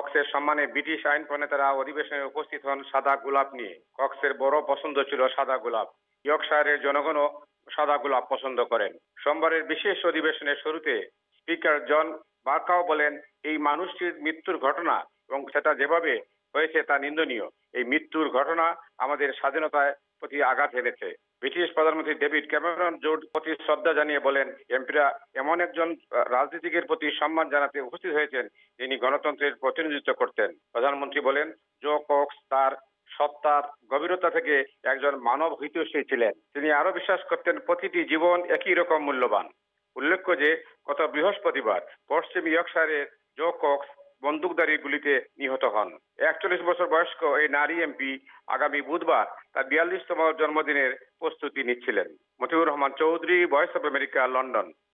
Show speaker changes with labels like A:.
A: কক্সের সম্মানে ব্রিটিশ আইন প্রণেতারা অধিবেশনে উপস্থিত হন সাদা গোলাপ নিয়ে। কক্সের বড় পছন্দ ছিল সাদা গোলাপ। ইয়র্কশায়ারের জনগণও সাদা গোলাপ পছন্দ করেন। সোমবারের বিশেষ অধিবেশনের শুরুতে স্পিকার জন বারকাও বলেন, এই মানুষটির মৃত্যুর ঘটনা এবং সেটা যেভাবে হয়েছে তা নিন্দনীয়। এই মৃত্যুর ঘটনা আমাদের স্বাধীনতার প্রতি আঘাত এনেছে। ব্রিটিশ প্রধানমন্ত্রী ডেভিড ক্যামেরন জোর প্রতি শ্রদ্ধা জানিয়ে বলেন, এমপিরা এমন একজন রাজনীতিকের প্রতি সম্মান জানাতে উপস্থিত হয়েছেন যিনি গণতন্ত্রের প্রতিনিধিত্ব করতেন। প্রধানমন্ত্রী বলেন, জো কক্স তার সত্তার গভীরতা থেকে একজন মানব হিতৈষী ছিলেন। তিনি আরো বিশ্বাস করতেন প্রতিটি জীবন একই রকম মূল্যবান। উল্লেখ্য যে গত বৃহস্পতিবার পশ্চিম ইয়র্কশায়ারের জো কক্স বন্দুকধারী গুলিতে নিহত হন। ৪১ বছর বয়স্ক এই নারী এমপি আগামী বুধবার তার ৪২তম জন্মদিনের প্রস্তুতি নিচ্ছিলেন। Motiur Rahman Chowdhury, Voice of America, London.